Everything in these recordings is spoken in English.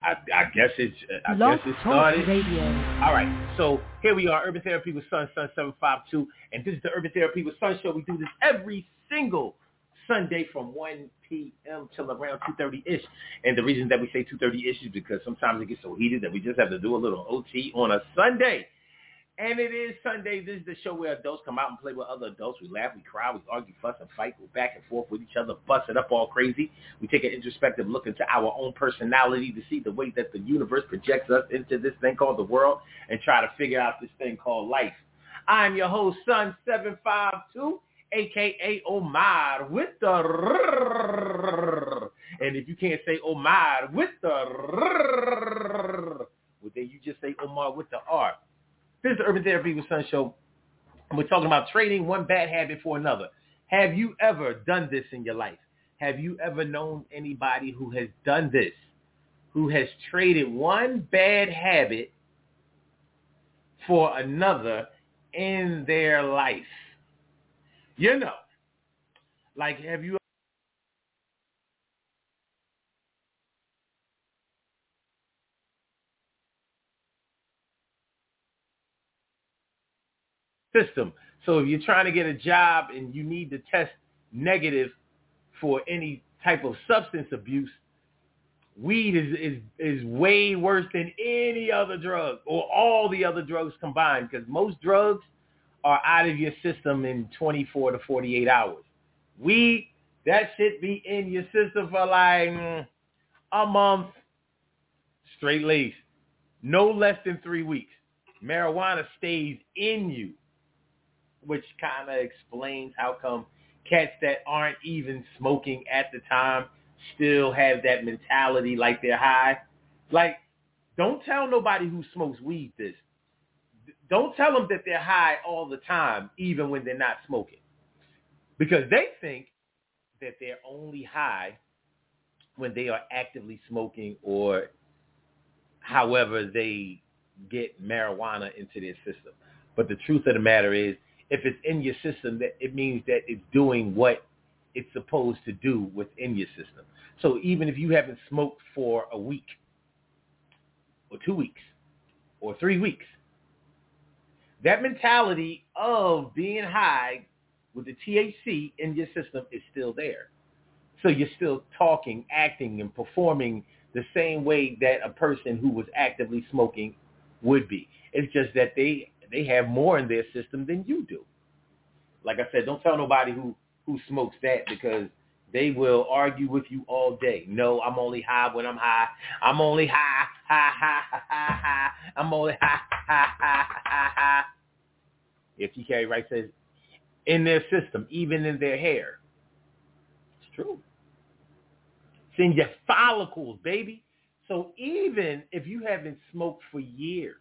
I guess it's started. Radio. All right, so here we are, Urban Therapy with Sun 752, and this is the Urban Therapy with Sun show. We do this every single Sunday from 1 p.m. till around 2:30-ish. And the reason that we say 2:30-ish is because sometimes it gets so heated that we just have to do a little OT on a Sunday. And it is Sunday. This is the show where adults come out and play with other adults. We laugh, we cry, we argue, fuss, and fight. Go back and forth with each other, bust it up all crazy. We take an introspective look into our own personality to see the way that the universe projects us into this thing called the world and try to figure out this thing called life. I'm your host, Sun 752, a.k.a. Omar with the and if you can't say Omar with the well, then you just say Omar with the R. This is the Urban Therapy with Sun show, and we're talking about trading one bad habit for another. Have you ever done this in your life? Have you ever known anybody who has done this, who has traded one bad habit for another in their life? You know, like have you system. So if you're trying to get a job and you need to test negative for any type of substance abuse, weed is way worse than any other drug or all the other drugs combined, because most drugs are out of your system in 24 to 48 hours. Weed, that shit be in your system for like a month, straight laced, no less than 3 weeks. Marijuana stays in you, which kind of explains how come cats that aren't even smoking at the time still have that mentality like they're high. Like, don't tell nobody who smokes weed this. Don't tell them that they're high all the time, even when they're not smoking. Because they think that they're only high when they are actively smoking or however they get marijuana into their system. But the truth of the matter is, if it's in your system, that it means that it's doing what it's supposed to do within your system. So even if you haven't smoked for a week or 2 weeks or 3 weeks, that mentality of being high with the THC in your system is still there. So you're still talking, acting, and performing the same way that a person who was actively smoking would be. It's just that they have more in their system than you do. Like I said, don't tell nobody who smokes that, because they will argue with you all day. No, I'm only high when I'm high. I'm only high, high, high, high, high. I'm only high, high, high, high, high. If you carry right says in their system, even in their hair. It's true. It's in your follicles, baby. So even if you haven't smoked for years,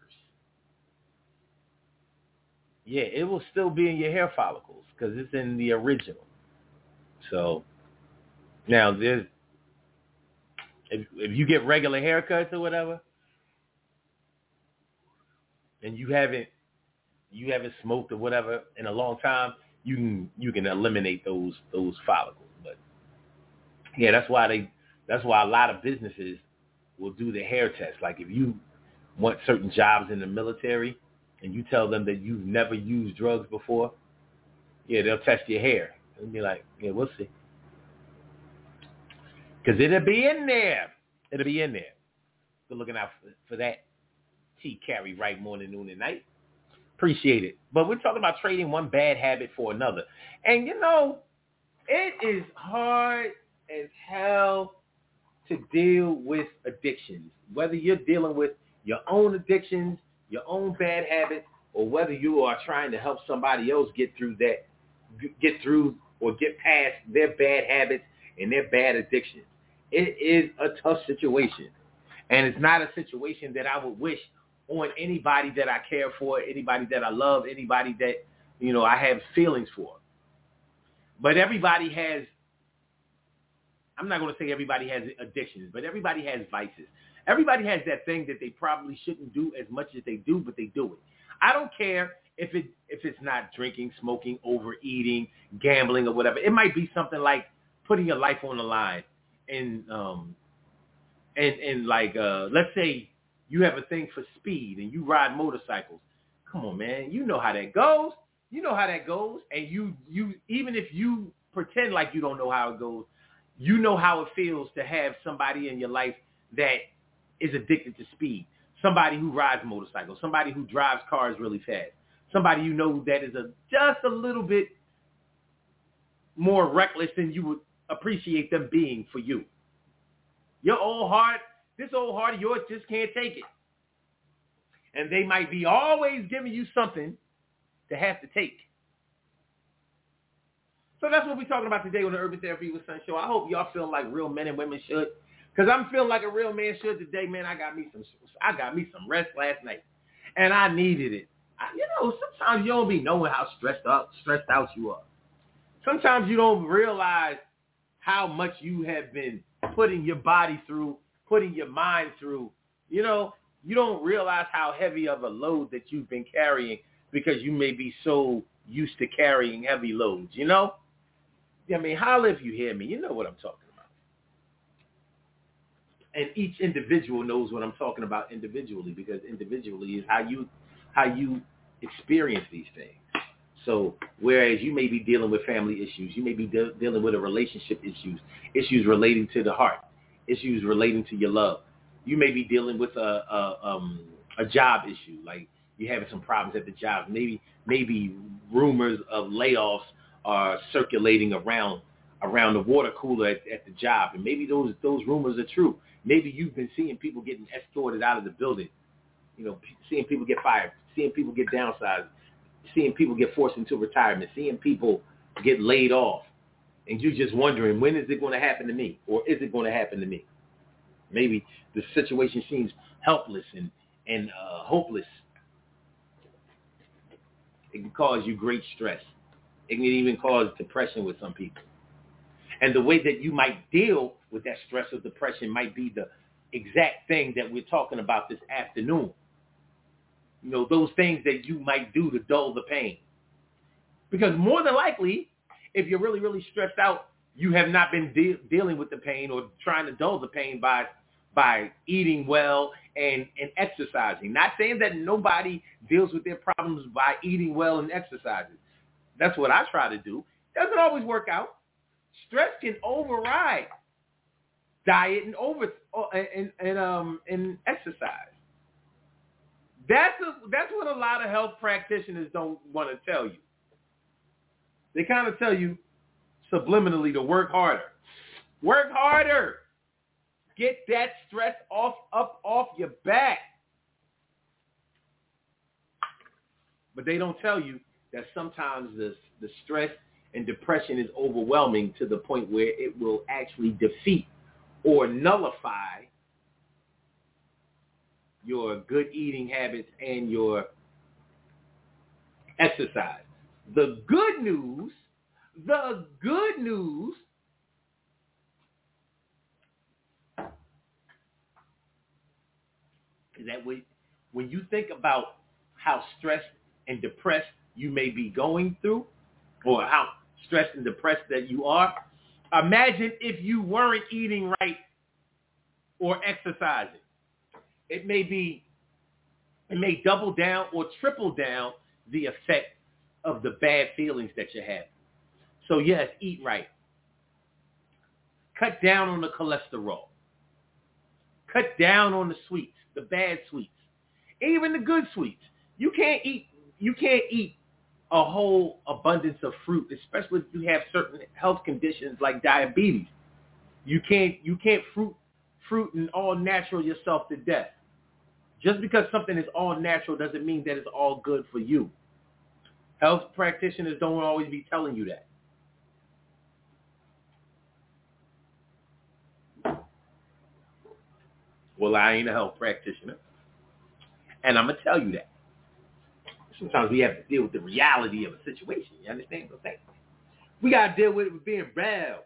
yeah, it will still be in your hair follicles because it's in the original. So now if you get regular haircuts or whatever, and you haven't smoked or whatever in a long time, you can eliminate those follicles. But yeah, that's why a lot of businesses will do the hair test. Like if you want certain jobs in the military and you tell them that you've never used drugs before, yeah, they'll test your hair and be like, yeah, we'll see. Because it'll be in there. It'll be in there. So looking out for that. T Carry right morning, noon, and night. Appreciate it. But we're talking about trading one bad habit for another. And, you know, it is hard as hell to deal with addictions. Whether you're dealing with your own addictions, your own bad habits, or whether you are trying to help somebody else get through or get past their bad habits and their bad addictions. It is a tough situation. And it's not a situation that I would wish on anybody that I care for, anybody that I love, anybody that, you know, I have feelings for. But everybody has, I'm not going to say everybody has addictions, but everybody has vices. Everybody has that thing that they probably shouldn't do as much as they do, but they do it. I don't care if it's not drinking, smoking, overeating, gambling, or whatever. It might be something like putting your life on the line and And like, let's say you have a thing for speed and you ride motorcycles. Come on, man. You know how that goes. You know how that goes. And you even if you pretend like you don't know how it goes, you know how it feels to have somebody in your life that is addicted to speed. Somebody who rides motorcycles, somebody who drives cars really fast, somebody you know that is just a little bit more reckless than you would appreciate them being for you. Your old heart, this old heart of yours just can't take it. And they might be always giving you something to have to take. So that's what we're talking about today on the Urban Therapy with Son show. I hope y'all feel like real men and women should. Because I'm feeling like a real man should today, man. I got me some rest last night. And I needed it. Sometimes you don't be knowing how stressed out you are. Sometimes you don't realize how much you have been putting your body through, putting your mind through. You don't realize how heavy of a load that you've been carrying because you may be so used to carrying heavy loads, I mean, holla if you hear me. You know what I'm talking about. And each individual knows what I'm talking about individually, because individually is how you experience these things. So whereas you may be dealing with family issues, you may be dealing with a relationship issues relating to the heart, issues relating to your love. You may be dealing with a job issue, like you're having some problems at the job. Maybe rumors of layoffs are circulating around the water cooler at the job, and maybe those rumors are true. Maybe you've been seeing people getting escorted out of the building, seeing people get fired, seeing people get downsized, seeing people get forced into retirement, seeing people get laid off, and you're just wondering, when is it going to happen to me, or is it going to happen to me? Maybe the situation seems helpless and hopeless. It can cause you great stress. It can even cause depression with some people. And the way that you might deal with that stress or depression might be the exact thing that we're talking about this afternoon. Those things that you might do to dull the pain. Because more than likely, if you're really, really stressed out, you have not been dealing with the pain or trying to dull the pain by eating well and exercising. Not saying that nobody deals with their problems by eating well and exercising. That's what I try to do. Doesn't always work out. Stress can override diet and exercise. That's what a lot of health practitioners don't want to tell you. They kind of tell you subliminally to work harder. Work harder. Get that stress off your back. But they don't tell you that sometimes the stress and depression is overwhelming to the point where it will actually defeat or nullify your good eating habits and your exercise. The good news is that when you think about how stressed and depressed you may be going through, or how stressed and depressed that you are, imagine if you weren't eating right or exercising. It may double down or triple down the effect of the bad feelings that you have. So yes, eat right. Cut down on the cholesterol. Cut down on the sweets, the bad sweets, even the good sweets. You can't eat a whole abundance of fruit, especially if you have certain health conditions like diabetes. You can't fruit and all natural yourself to death. Just because something is all natural doesn't mean that it's all good for you. Health practitioners don't always be telling you that. Well, I ain't a health practitioner, and I'm going to tell you that. Sometimes we have to deal with the reality of a situation. You understand what I'm saying? We got to deal with it with being real.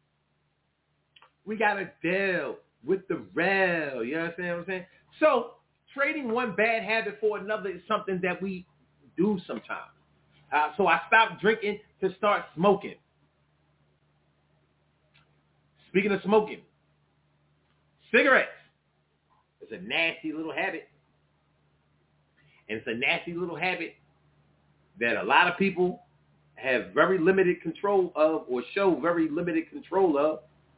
We got to deal with the real. You understand what I'm saying? So trading one bad habit for another is something that we do sometimes. So I stopped drinking to start smoking. Speaking of smoking, cigarettes. a nasty little habit. And it's a nasty little habit that a lot of people have very limited control of or show very limited control of.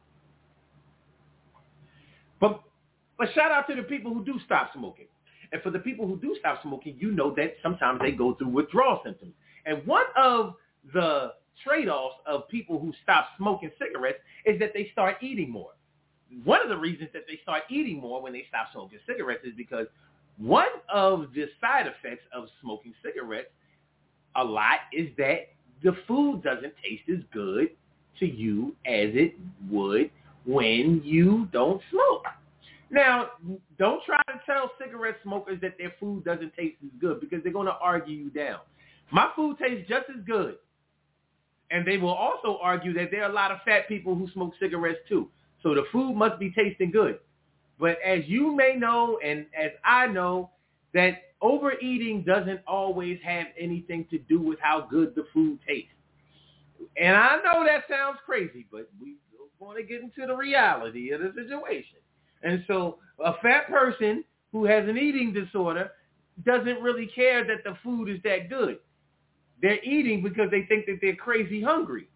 But shout out to the people who do stop smoking. And for the people who do stop smoking, you know that sometimes they go through withdrawal symptoms. And one of the trade-offs of people who stop smoking cigarettes is that they start eating more. One of the reasons that they start eating more when they stop smoking cigarettes is because one of the side effects of smoking cigarettes a lot is that the food doesn't taste as good to you as it would when you don't smoke. Now, don't try to tell cigarette smokers that their food doesn't taste as good because they're going to argue you down. My food tastes just as good. And they will also argue that there are a lot of fat people who smoke cigarettes too. So the food must be tasting good. But as you may know, and as I know, that overeating doesn't always have anything to do with how good the food tastes. And I know that sounds crazy, but we want to get into the reality of the situation. And so a fat person who has an eating disorder doesn't really care that the food is that good. They're eating because they think that they're crazy hungry.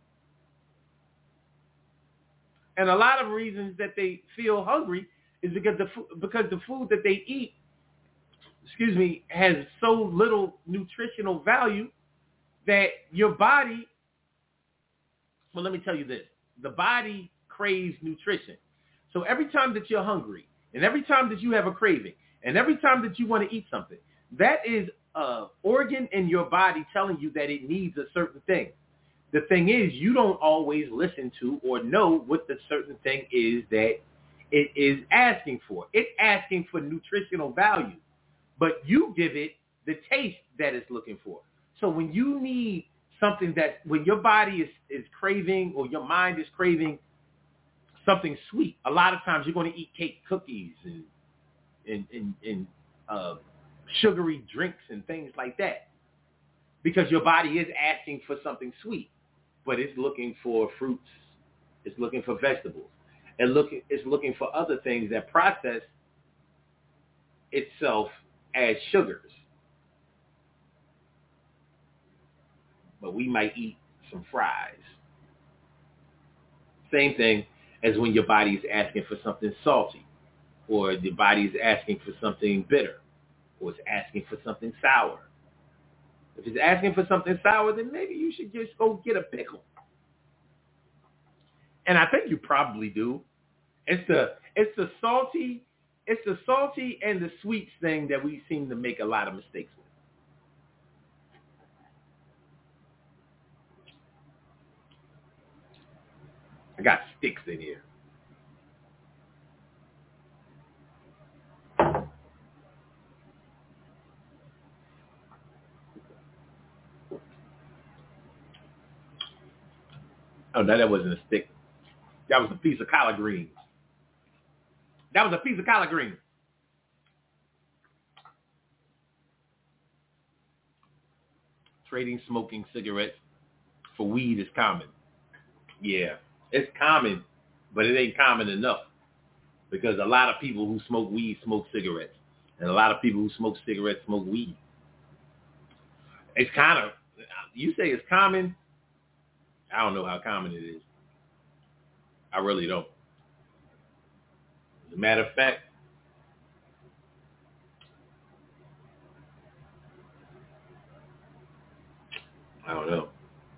And a lot of reasons that they feel hungry is because the food that they eat, has so little nutritional value that your body, well, let me tell you this. The body craves nutrition. So every time that you're hungry, and every time that you have a craving, and every time that you want to eat something, that is an organ in your body telling you that it needs a certain thing. The thing is, you don't always listen to or know what the certain thing is that it is asking for. It's asking for nutritional value, but you give it the taste that it's looking for. So when you need something when your body is craving or your mind is craving something sweet, a lot of times you're going to eat cake, cookies, and sugary drinks and things like that because your body is asking for something sweet, but it's looking for fruits, it's looking for vegetables, and it's looking for other things that process itself as sugars. But we might eat some fries. Same thing as when your body is asking for something salty, or the body is asking for something bitter, or it's asking for something sour. If it's asking for something sour, then maybe you should just go get a pickle. And I think you probably do. It's the salty and the sweets thing that we seem to make a lot of mistakes with. I got sticks in here. Oh, no, that wasn't a stick. That was a piece of collard greens. Trading smoking cigarettes for weed is common. Yeah, it's common, but it ain't common enough because a lot of people who smoke weed smoke cigarettes, and a lot of people who smoke cigarettes smoke weed. It's kind of, you say it's common. I don't know how common it is. I really don't. As a matter of fact, I don't know.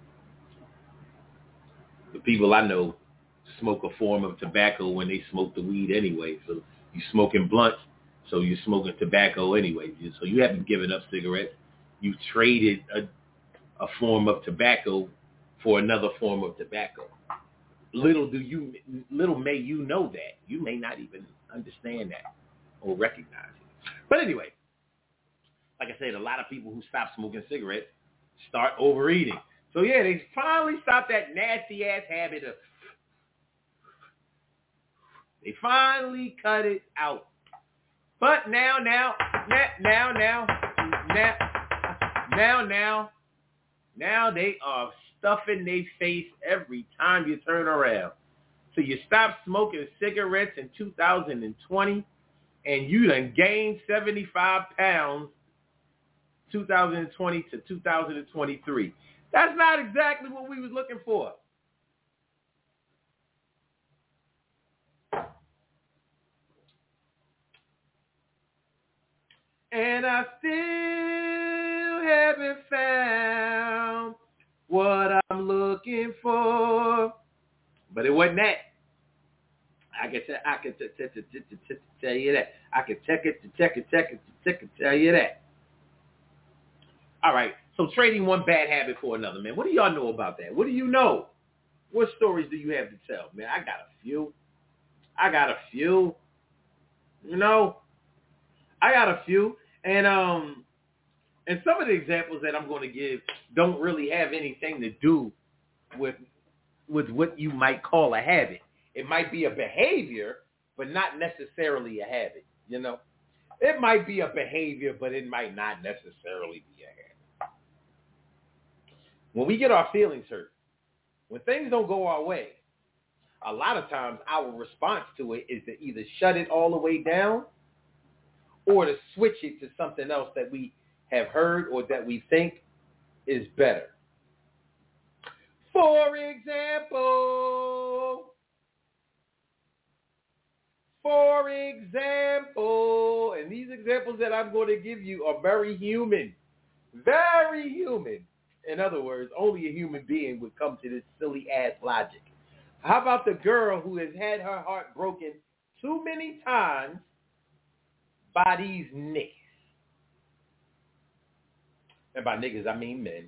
The people I know smoke a form of tobacco when they smoke the weed anyway. So you smoking blunts, so you're smoking tobacco anyway. So you haven't given up cigarettes. You traded a form of tobacco for another form of tobacco. Little may you know that. You may not even understand that or recognize it. But anyway, like I said, a lot of people who stop smoking cigarettes start overeating. So yeah, they finally stopped that nasty ass habit of, they finally cut it out. But now they are stuffing their face every time you turn around. So you stopped smoking cigarettes in 2020, and you done gained 75 pounds 2020 to 2023. That's not exactly what we was looking for. And I still haven't found what I'm looking for. But it wasn't that. I can tell you that. I can tell you that. All right. So trading one bad habit for another, man. What do y'all know about that? What do you know? What stories do you have to tell, man? I got a few. You know, I got a few. And some of the examples that I'm going to give don't really have anything to do with what you might call a habit. It might be a behavior, but not necessarily a habit, you know? It might be a behavior, but it might not necessarily be a habit. When we get our feelings hurt, when things don't go our way, a lot of times our response to it is to either shut it all the way down or to switch it to something else that we have heard or that we think is better. For example, and these examples that I'm going to give you are very human. Very human. In other words, only a human being would come to this silly-ass logic. How about the girl who has had her heart broken too many times by these niggas? And by niggas, I mean men.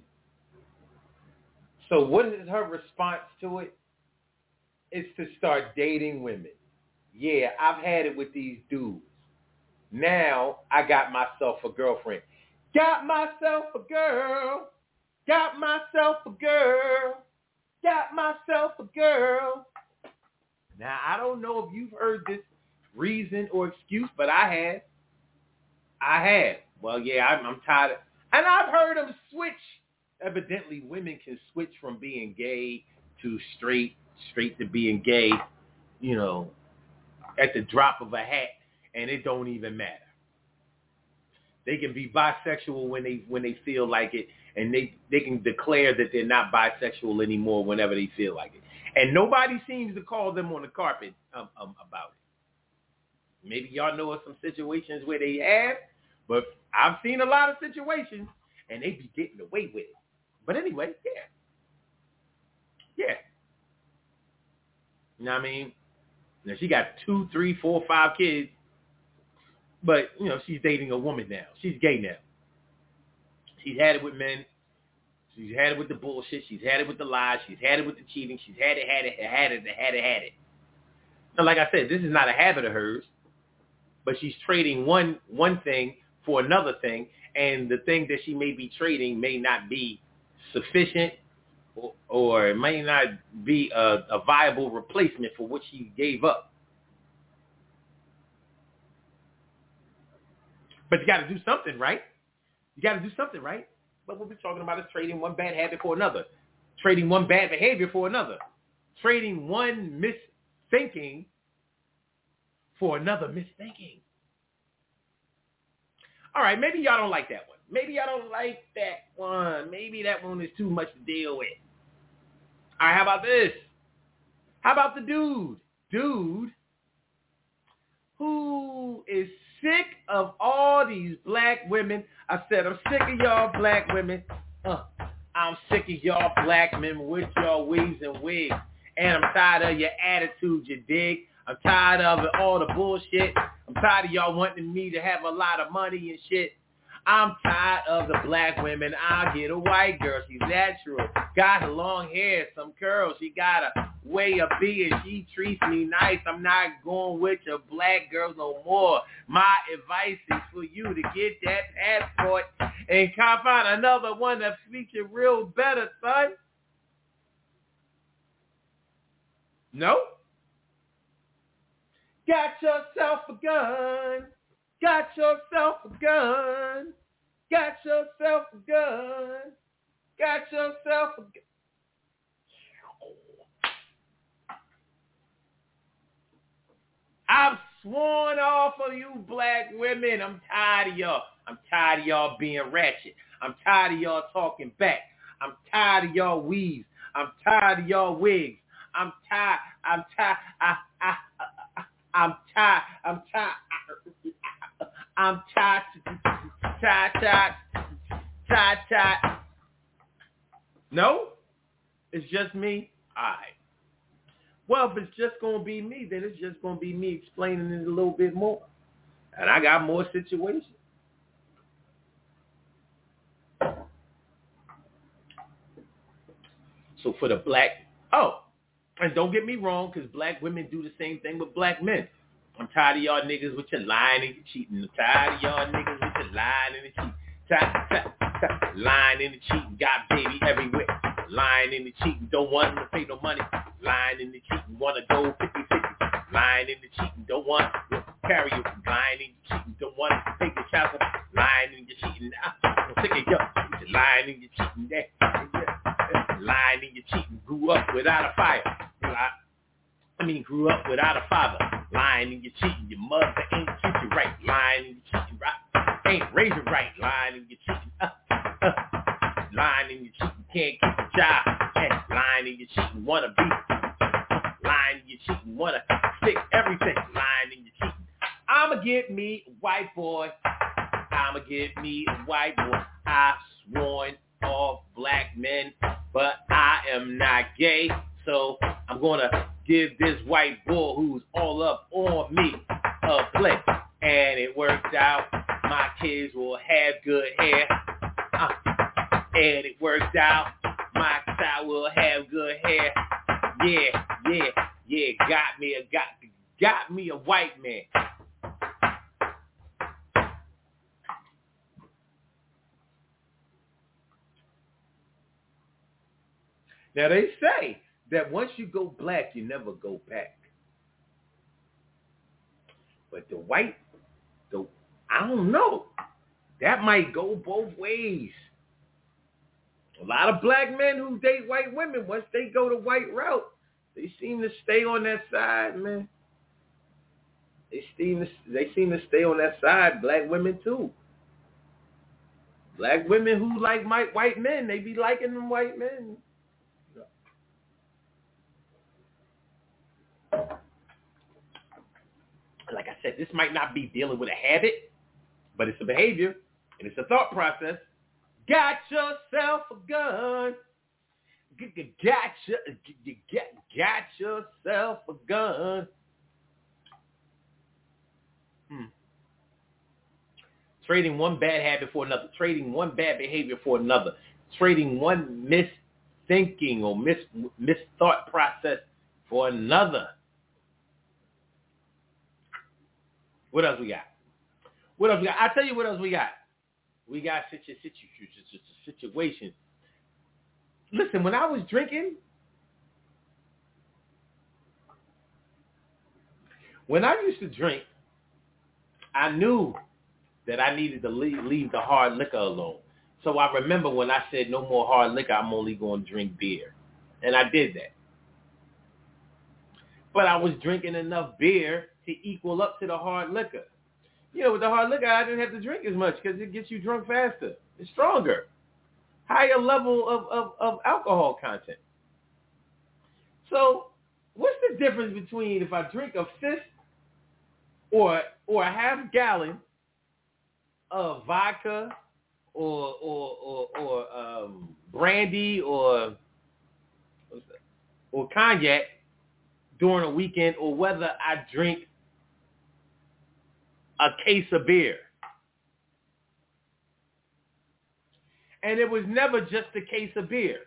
So what is her response to it? It's to start dating women. Yeah, I've had it with these dudes. Now I got myself a girlfriend. Got myself a girl. Got myself a girl. Got myself a girl. Now, I don't know if you've heard this reason or excuse, but I have. Well, yeah, I'm tired of, and I've heard them switch. Evidently, women can switch from being gay to straight to being gay, you know, at the drop of a hat, and it don't even matter. They can be bisexual when they feel like it, and they can declare that they're not bisexual anymore whenever they feel like it. And nobody seems to call them on the carpet about it. Maybe y'all know of some situations where they have, but I've seen a lot of situations, and they be getting away with it. But anyway, yeah. You know what I mean? Now, she got 2, 3, 4, 5 kids, but, you know, she's dating a woman now. She's gay now. She's had it with men. She's had it with the bullshit. She's had it with the lies. She's had it with the cheating. She's had it. Now, like I said, this is not a habit of hers, but she's trading one thing for another thing, and the thing that she may be trading may not be sufficient or it may not be a viable replacement for what she gave up. But you got to do something, right? But what we're talking about is trading one bad habit for another, trading one bad behavior for another, trading one misthinking for another misthinking. All right, maybe y'all don't like that one. Maybe that one is too much to deal with. All right, how about this? How about the dude who is sick of all these black women? I said, I'm sick of y'all black women. I'm sick of y'all black men with y'all weaves and wigs. And I'm tired of your attitude, you dig? I'm tired of all the bullshit. I'm tired of y'all wanting me to have a lot of money and shit. I'm tired of the black women. I'll get a white girl. She's natural. Got long hair, some curls. She got a way of being. She treats me nice. I'm not going with your black girls no more. My advice is for you to get that passport and find another one that features real better, son. No? Got yourself a gun. Got yourself a gun. Got yourself a gun. Got yourself a gun. I've sworn off of you black women. I'm tired of y'all. I'm tired of y'all being ratchet. I'm tired of y'all talking back. I'm tired of y'all weaves. I'm tired of y'all wigs. I'm tired. I'm tired. I'm tired. I'm tired. I'm tired. Tired. No? It's just me? All right. Well, if it's just going to be me, then it's just going to be me explaining it a little bit more. And I got more situations. So for the black, and don't get me wrong, because black women do the same thing with black men. I'm tired of y'all niggas with your lying and your cheating. I'm tired of y'all niggas with your lying and your cheating. Lying and the cheating, got baby everywhere. Lying and the cheating, don't want them to pay no money. Lying and the cheating, want to go 50-50. Lying and the cheating, don't want to carry you. Lying and the cheating, don't want to take the chapel. Lying and the cheating, I'm sick of you. Lying and the cheating, lying and the cheating, grew up without a fire. Grew up without a father. Lying and you cheating, your mother ain't treat you right. Lying and you cheating, right? Ain't raise you right. Lying and you cheating, lying and you cheating, can't keep a job. Lying and you cheating, wanna be. Lying and you cheating, wanna fix everything. Lying and you cheating. I'ma get me a white boy. I'ma get me a white boy. I've sworn off black men, but I am not gay, so I'm gonna give this white boy who's all up on me a play. And it worked out. My kids will have good hair. And it worked out. My child will have good hair. Yeah. Got me a white man. Now they say that once you go black, you never go back. But the white, I don't know. That might go both ways. A lot of black men who date white women, once they go the white route, they seem to stay on that side, man. They seem to stay on that side. Black women too. Black women who like white men, they be liking them white men. Like I said, this might not be dealing with a habit, but it's a behavior and it's a thought process. Got yourself a gun. Got yourself a gun. Trading one bad habit for another. Trading one bad behavior for another. Trading one misthinking or misthought process for another. What else we got? I'll tell you what else we got. We got situation. Listen, when I was drinking, when I used to drink, I knew that I needed to leave the hard liquor alone. So I remember when I said no more hard liquor, I'm only going to drink beer. And I did that. But I was drinking enough beer to equal up to the hard liquor. You know, with the hard liquor, I didn't have to drink as much because it gets you drunk faster. It's stronger. Higher level of alcohol content. So what's the difference between if I drink a fifth or a half gallon of vodka or brandy or cognac during a weekend, or whether I drink a case of beer? And it was never just a case of beer.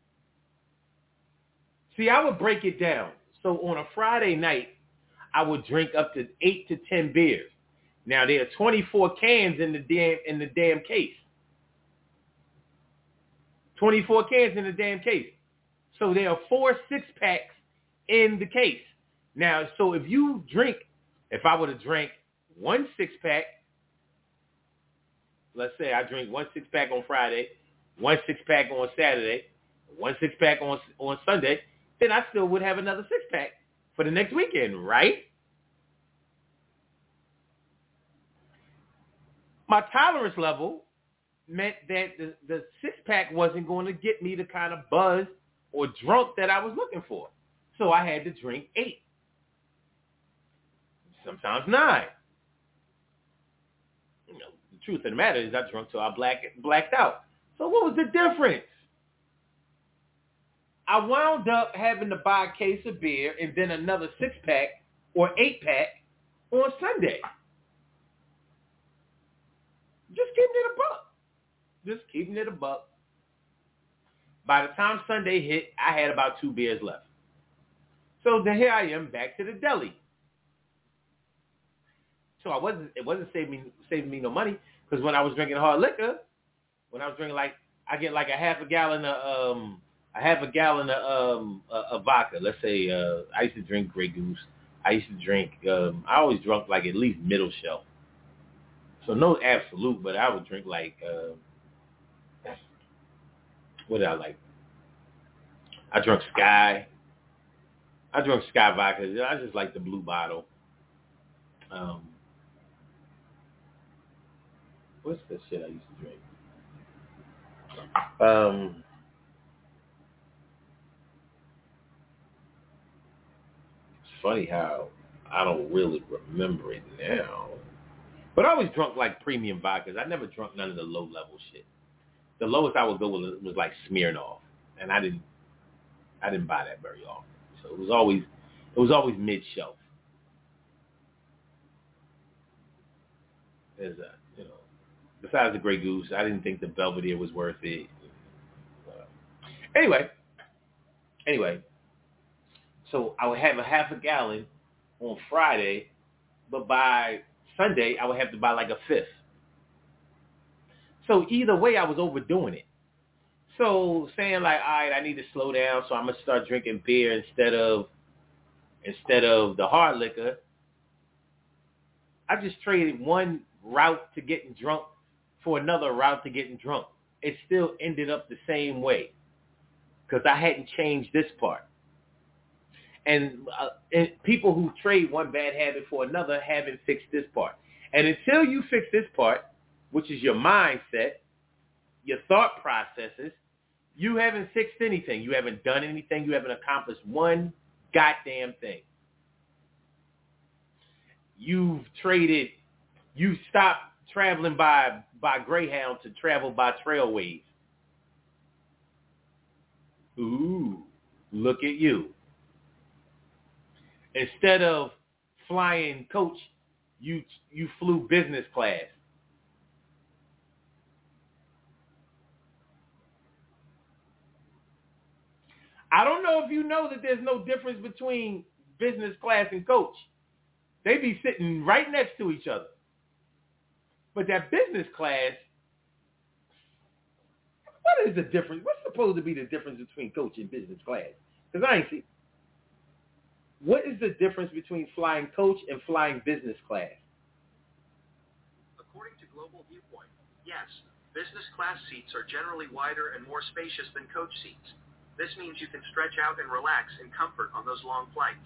See, I would break it down. So on a Friday night, I would drink up to 8 to 10 beers. Now there are 24 cans in the damn case. 24 cans in the damn case. So there are 4 6-packs in the case. Now, so if I would have drank 1 6-pack, let's say I drink 1 6-pack on Friday, 1 6-pack on Saturday, 1 6-pack on Sunday, then I still would have another 6-pack for the next weekend, right? My tolerance level meant that the six-pack wasn't going to get me the kind of buzz or drunk that I was looking for. So I had to drink 8, sometimes 9. You know, the truth of the matter is I drunk till I blacked out. So what was the difference? I wound up having to buy a case of beer and then another 6-pack or 8-pack on Sunday. Just keeping it a buck. By the time Sunday hit, I had about 2 beers left. So then here I am back to the deli. So it wasn't saving me no money, because when I was drinking hard liquor, I get like a half a gallon of vodka. Let's say I used to drink Grey Goose. I used to drink. I always drunk like at least middle shelf. So no absolute, but I would drink like what did I like? I drank Sky. I drank Sky vodka. I just like the blue bottle. What's the shit I used to drink? It's funny how I don't really remember it now. But I always drunk like premium vodkas. I never drunk none of the low level shit. The lowest I would go was like Smirnoff, and I didn't buy that very often. So it was always mid shelf. Besides the Grey Goose, I didn't think the Belvedere was worth it. Anyway, so I would have a half a gallon on Friday, but by Sunday I would have to buy like a 5th. So either way, I was overdoing it. So saying like, all right, I need to slow down, so I'm gonna start drinking beer instead of the hard liquor. I just traded one route to getting drunk for another route to getting drunk. It still ended up the same way because I hadn't changed this part. And people who trade one bad habit for another haven't fixed this part. And until you fix this part, which is your mindset, your thought processes, you haven't fixed anything. You haven't done anything. You haven't accomplished one goddamn thing. You stopped traveling by Greyhound to travel by Trailways. Ooh, look at you. Instead of flying coach, you flew business class. I don't know if you know that there's no difference between business class and coach. They be sitting right next to each other. But that business class, what is the difference? What's supposed to be the difference between coach and business class? Because I ain't see. What is the difference between flying coach and flying business class? According to Global Viewpoint, yes, business class seats are generally wider and more spacious than coach seats. This means you can stretch out and relax in comfort on those long flights.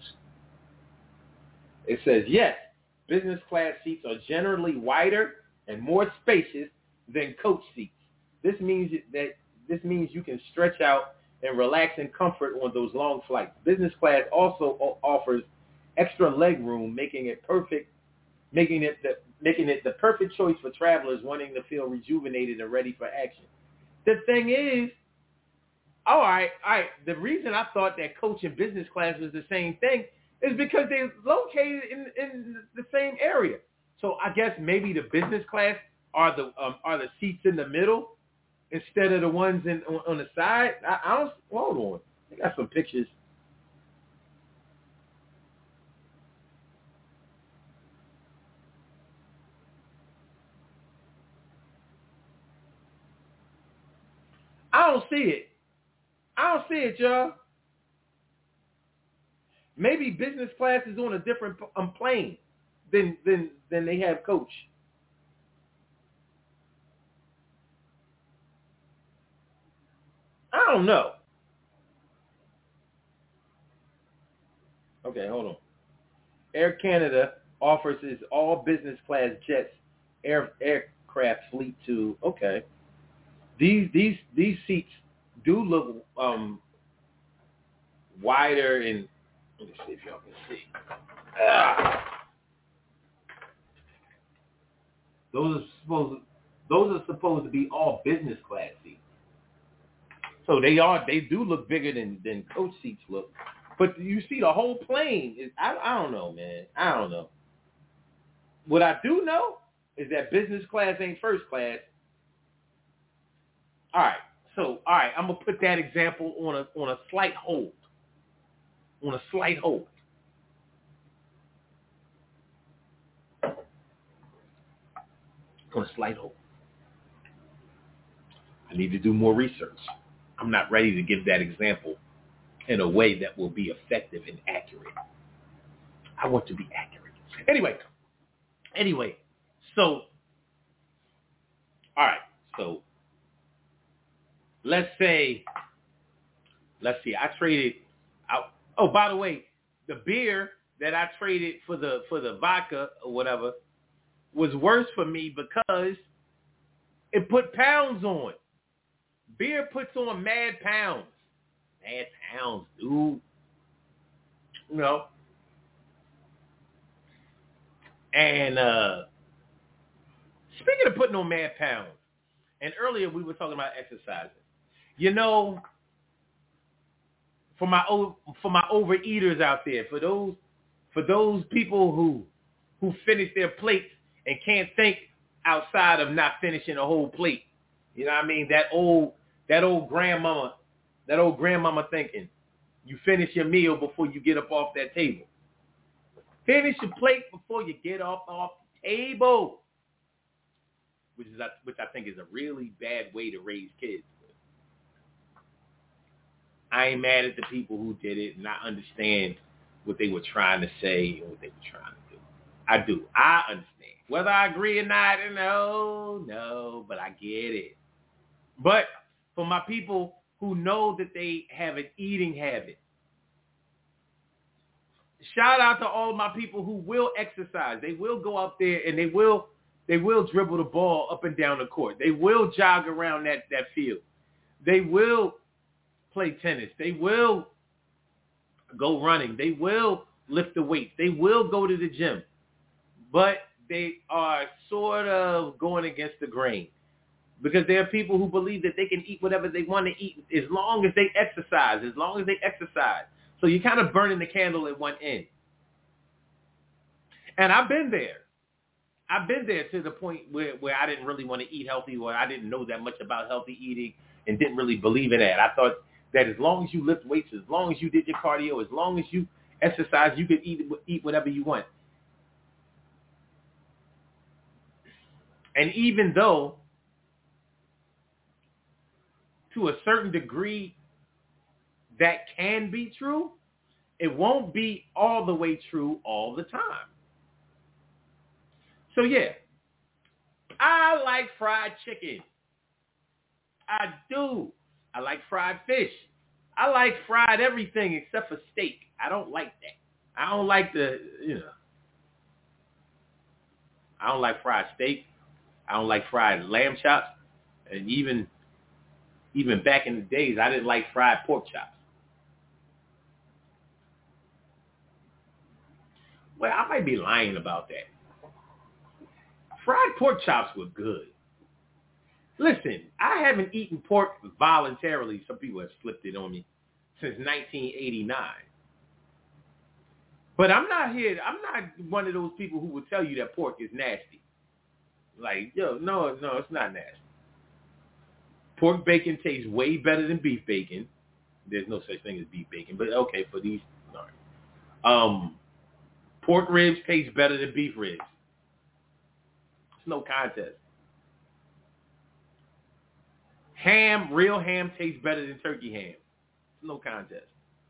It says, yes, business class seats are generally wider and more spacious than coach seats. This means you can stretch out and relax in comfort on those long flights. Business class also offers extra leg room, making it the perfect choice for travelers wanting to feel rejuvenated and ready for action. The thing is, all right. The reason I thought that coach and business class was the same thing is because they're located in the same area. So I guess maybe the business class are the seats in the middle instead of the ones on the side. I don't. Hold on. I got some pictures. I don't see it, y'all. Maybe business class is on a different plane than they have coach. I don't know. Okay, hold on. Air Canada offers its all business class jets aircraft craft fleet to, okay, these seats do look wider, and let me see if y'all can see. Those are supposed to be all business class seats. So they do look bigger than coach seats look. But you see the whole plane is, I don't know, man. I don't know. What I do know is that business class ain't first class. All right, I'm gonna put that example on a slight hold. On a slight hold. On a slight hold. I need to do more research. I'm not ready to give that example in a way that will be effective and accurate. I want to be accurate. Anyway, so, all right, so let's see, I traded out. Oh, by the way, the beer that I traded for the vodka or whatever was worse for me because it put pounds on. Beer puts on mad pounds. Mad pounds, dude. You know. And speaking of putting on mad pounds, and earlier we were talking about exercising. You know, for my overeaters out there, for those people who finish their plates and can't think outside of not finishing a whole plate. You know what I mean? That old grandmama thinking, you finish your meal before you get up off that table. Finish your plate before you get off the table, which I think is a really bad way to raise kids. I ain't mad at the people who did it, and I understand what they were trying to say and what they were trying to do. I do. I understand. Whether I agree or not, no, but I get it. But for my people who know that they have an eating habit, shout out to all of my people who will exercise. They will go out there and they will dribble the ball up and down the court. They will jog around that field. They will play tennis. They will go running. They will lift the weights. They will go to the gym. But they are sort of going against the grain because there are people who believe that they can eat whatever they want to eat as long as they exercise, So you're kind of burning the candle at one end. And I've been there. To the point where I didn't really want to eat healthy, or I didn't know that much about healthy eating and didn't really believe in that. I thought that as long as you lift weights, as long as you did your cardio, as long as you exercise, you could eat whatever you want. And even though, to a certain degree, that can be true, it won't be all the way true all the time. So yeah, I like fried chicken. I do. I like fried fish. I like fried everything except for steak. I don't like that. I don't like I don't like fried steak. I don't like fried lamb chops. And even back in the days, I didn't like fried pork chops. Well, I might be lying about that. Fried pork chops were good. Listen, I haven't eaten pork voluntarily. Some people have slipped it on me since 1989. But I'm not one of those people who will tell you that pork is nasty. Like, no, it's not nasty. Pork bacon tastes way better than beef bacon. There's no such thing as beef bacon, but okay, for these, all right. Pork ribs taste better than beef ribs. It's no contest. Real ham tastes better than turkey ham. It's no contest.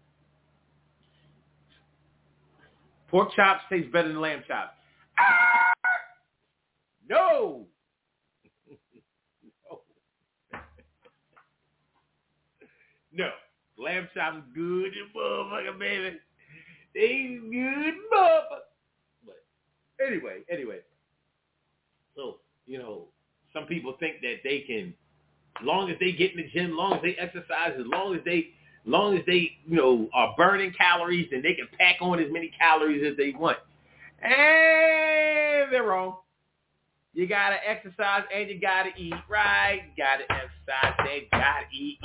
Pork chops taste better than lamb chops. No. No. Lamb chops good as motherfucker, baby. They good motherfucker. But anyway. So, some people think that they can, as long as they get in the gym, as long as they exercise, as long as they are burning calories, then they can pack on as many calories as they want. And they're wrong. You gotta exercise and you gotta eat right. You gotta exercise and you gotta eat.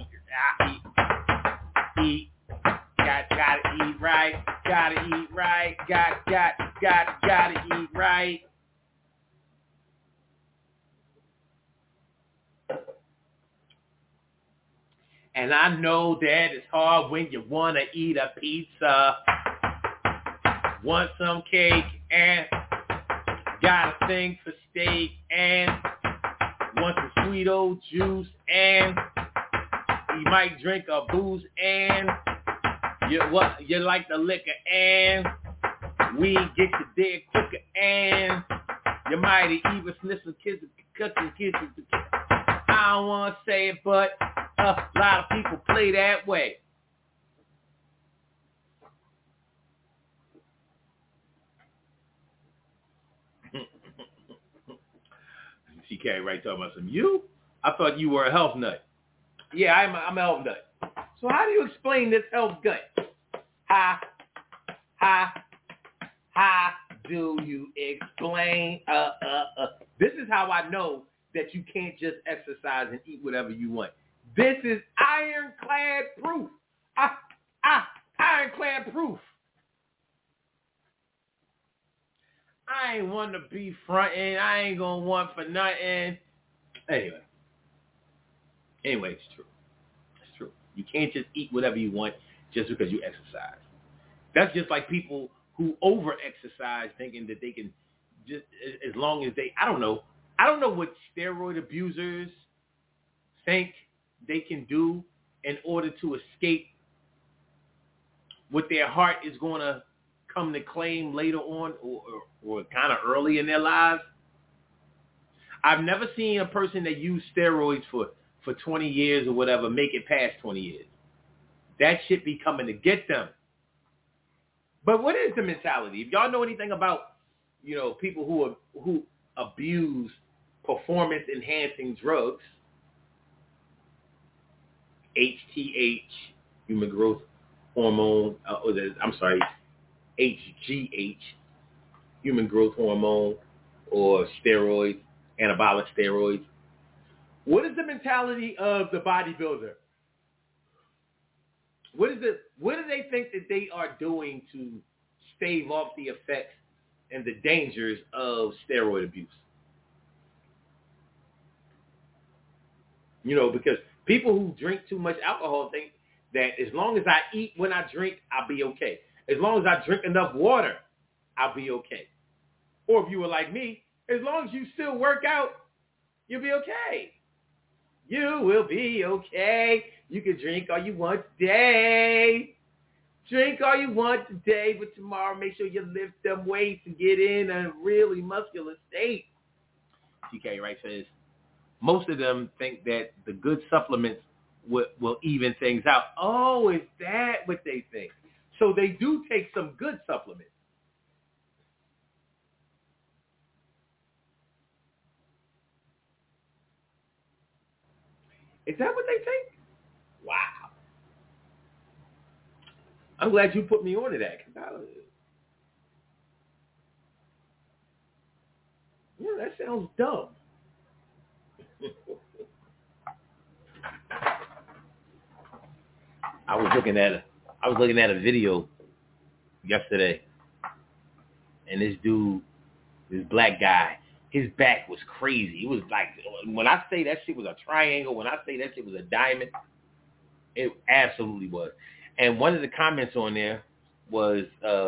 Gotta eat right. Gotta eat right. Gotta eat right. And I know that it's hard when you want to eat a pizza, want some cake, and got a thing for steak, and want some sweet old juice, and you might drink a booze, and you like the liquor, and we get you there quicker, and you might even sniff some cooking kids. I don't want to say it, but a lot of people play that way. CK right talking about some you? I thought you were a health nut. Yeah, I'm a health nut. So how do you explain this health gut? How do you explain? This is how I know that you can't just exercise and eat whatever you want. This is ironclad proof. Ironclad proof. I ain't want to be fronting. I ain't going to want for nothing. Anyway, it's true. It's true. You can't just eat whatever you want just because you exercise. That's just like people who over-exercise thinking that they can just, as long as they, I don't know what steroid abusers think they can do in order to escape what their heart is going to come to claim later on or kind of early in their lives. I've never seen a person that used steroids for 20 years or whatever make it past 20 years. That shit be coming to get them. But what is the mentality? If y'all know anything about, people who abuse performance-enhancing drugs, HGH, human growth hormone, HGH, human growth hormone, or steroids, anabolic steroids. What is the mentality of the bodybuilder? What do they think that they are doing to stave off the effects and the dangers of steroid abuse? Because people who drink too much alcohol think that as long as I eat when I drink, I'll be okay. As long as I drink enough water, I'll be okay. Or if you were like me, as long as you still work out, you'll be okay. You will be okay. You can drink all you want today. Drink all you want today, but tomorrow make sure you lift them weights and get in a really muscular state. TK Wright says, most of them think that the good supplements will even things out. Oh, is that what they think? So they do take some good supplements. Is that what they think? Wow. I'm glad you put me onto that. That sounds dumb. I was looking at a video yesterday, and this black guy, his back was crazy. It was like, when I say that shit was a triangle, when I say that shit was a diamond, it absolutely was. And one of the comments on there was,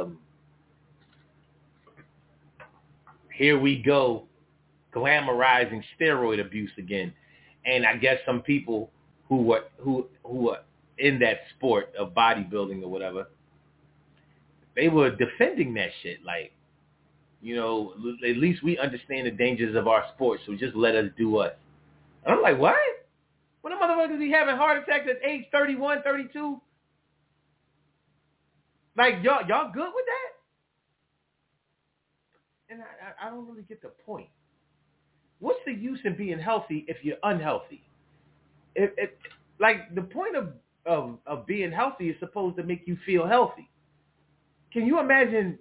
here we go, glamorizing steroid abuse again. And I guess some people who are in that sport of bodybuilding or whatever, they were defending that shit. Like, at least we understand the dangers of our sport, so just let us do us. And I'm like, what? When the motherfuckers be having heart attacks at age 31, 32? Like, y'all good with that? And I don't really get the point. What's the use in being healthy if you're unhealthy? Like the point of being healthy is supposed to make you feel healthy. Can you imagine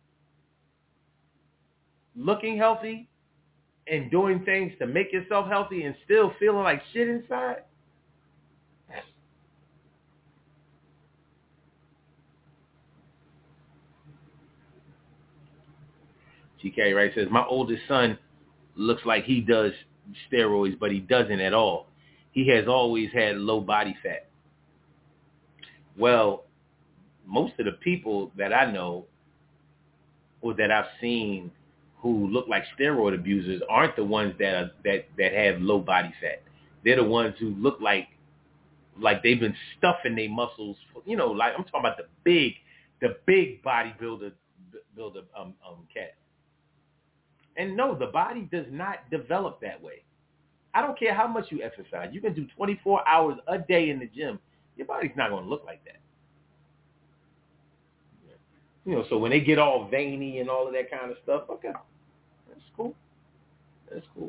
looking healthy and doing things to make yourself healthy and still feeling like shit inside? GK Wright says, my oldest son looks like he does steroids, but he doesn't at all. He has always had low body fat. Well, most of the people that I know or that I've seen who look like steroid abusers aren't the ones that have low body fat. They're the ones who look like they've been stuffing their muscles. Like I'm talking about the big bodybuilder cat. And no, the body does not develop that way. I don't care how much you exercise. You can do 24 hours a day in the gym. Your body's not going to look like that. So when they get all veiny and all of that kind of stuff, okay, that's cool. That's cool.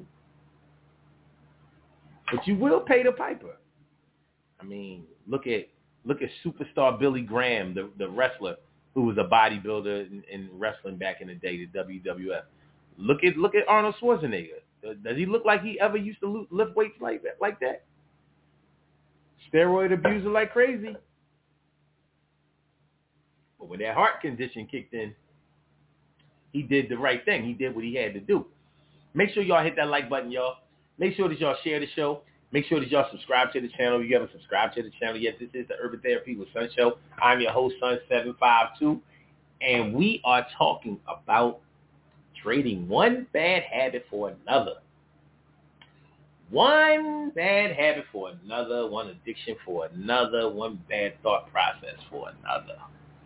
But you will pay the piper. I mean, look at superstar Billy Graham, the wrestler who was a bodybuilder in wrestling back in the day, the WWF. Look at Arnold Schwarzenegger. Does he look like he ever used to lift weights like that? Steroid abuser like crazy. But when that heart condition kicked in, he did the right thing. He did what he had to do. Make sure y'all hit that like button, y'all. Make sure that y'all share the show. Make sure that y'all subscribe to the channel. If you haven't subscribed to the channel yet, this is the Urban Therapy with Sun Show. I'm your host, Sun752, and we are talking about trading one bad habit for another. One bad habit for another, one addiction for another, one bad thought process for another.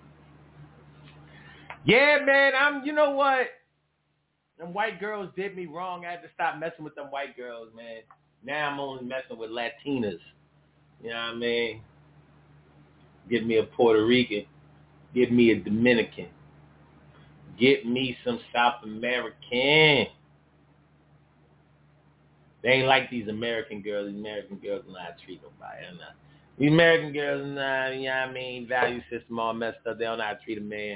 Yeah, man, you know what? Them white girls did me wrong. I had to stop messing with them white girls, man. Now I'm only messing with Latinas. You know what I mean? Get me a Puerto Rican. Get me a Dominican. Get me some South American. They ain't like these American girls. These American girls do not treat nobody. These American girls, you know what I mean, value system all messed up. They don't know how to treat a man.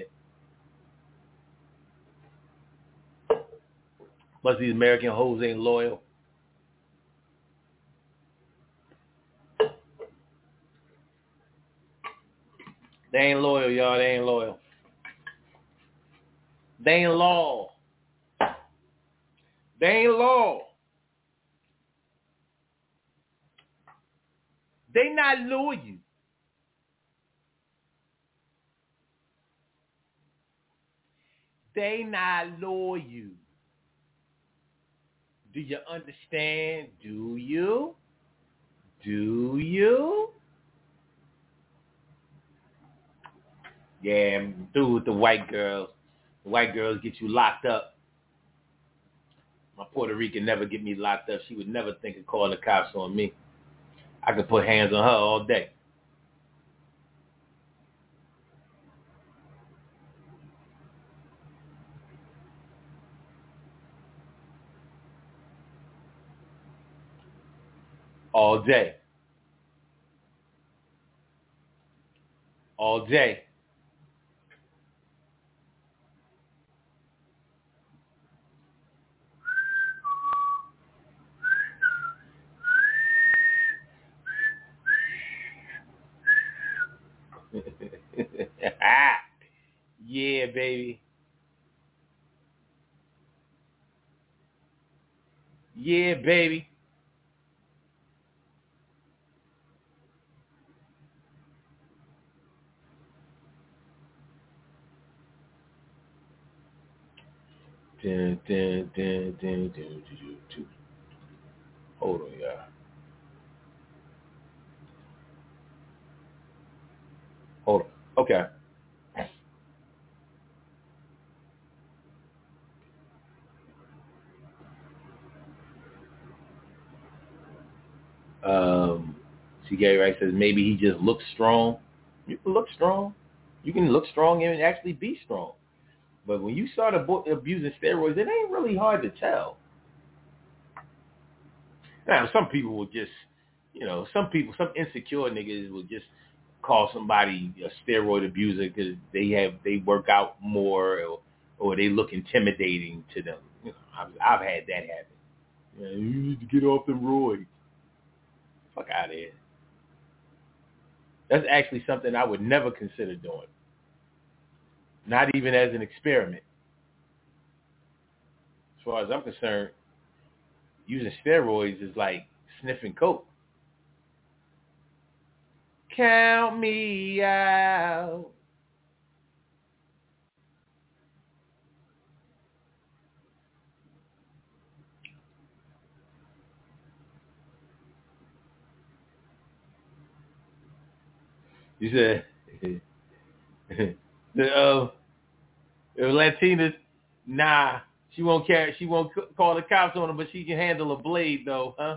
Plus these American hoes ain't loyal. They ain't loyal, y'all. They ain't loyal. They ain't law. They ain't law. They not loyal. They not loyal. Do you understand? Do you? Do you? Yeah, I'm through with the white girls. The white girls get you locked up. My Puerto Rican never get me locked up. She would never think of calling the cops on me. I could put hands on her all day. All day. All day. Yeah, baby. Yeah, baby. Dun, dun, dun, dun, dun, dun, dun. Hold on, y'all. Hold on. Okay. CK Wright says maybe he just looks strong. You can look strong. You can look strong and actually be strong. But when you start abusing steroids, it ain't really hard to tell. Now, some people will just, some insecure niggas will just call somebody a steroid abuser because they work out more or they look intimidating to them. I've had that happen. You need to get off them roids. Fuck out of here. That's actually something I would never consider doing. Not even as an experiment. As far as I'm concerned, using steroids is like sniffing coke. Count me out. You said the Latinas, nah, she won't call the cops on her, but she can handle a blade though, huh?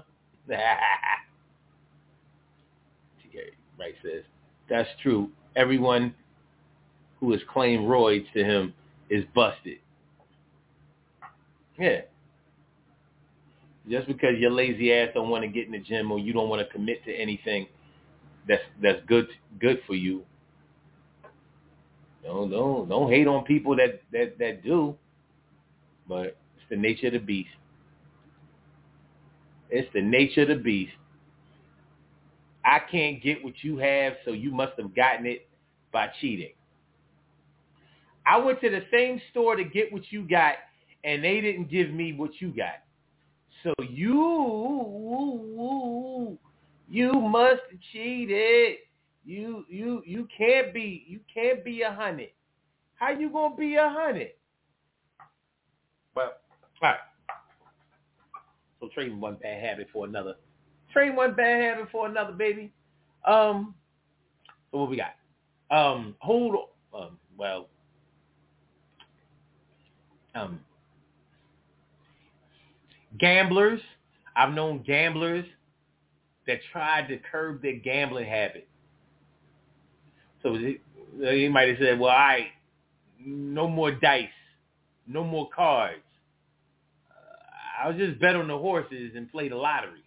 TK Wright says, that's true. Everyone who has claimed roids to him is busted. Yeah. Just because your lazy ass don't want to get in the gym or you don't want to commit to anything that's good for you. Don't hate on people that do. But it's the nature of the beast. It's the nature of the beast. I can't get what you have, so you must have gotten it by cheating. I went to the same store to get what you got, and they didn't give me what you got. So you must have cheated. You can't be 100. How you gonna be 100? Well, all right. So trading one bad habit for another. Trading one bad habit for another, baby. So what we got? Gamblers. I've known gamblers that tried to curb their gambling habit. So you might have said, well, all right, no more dice, no more cards. I'll just bet on the horses and play the lottery.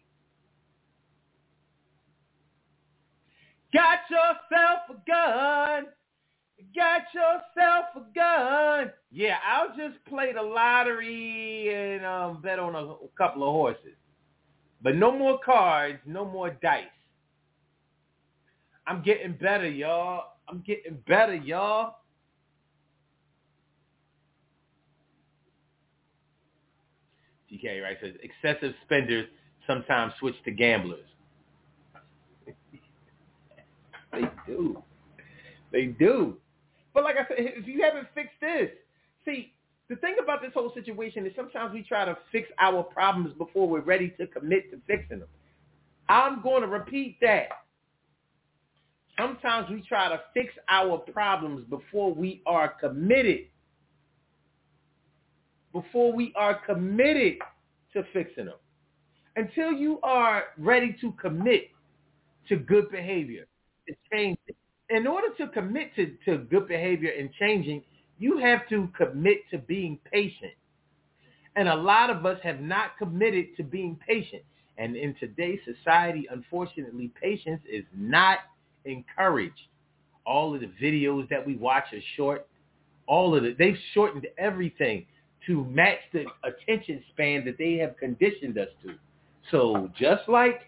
Got yourself a gun. Got yourself a gun. Yeah, I'll just play the lottery and bet on a couple of horses. But no more cards, no more dice. I'm getting better, y'all. TK, right, says excessive spenders sometimes switch to gamblers. They do. But like I said, if you haven't fixed this, see, the thing about this whole situation is sometimes we try to fix our problems before we're ready to commit to fixing them. I'm going to repeat that. Sometimes we try to fix our problems before we are committed. Before we are committed to fixing them. Until you are ready to commit to good behavior, to change it. In order to commit to good behavior and changing, you have to commit to being patient. And a lot of us have not committed to being patient. And in today's society, unfortunately, patience is not encouraged. All of the videos that we watch are short. They've shortened everything to match the attention span that they have conditioned us to. So just like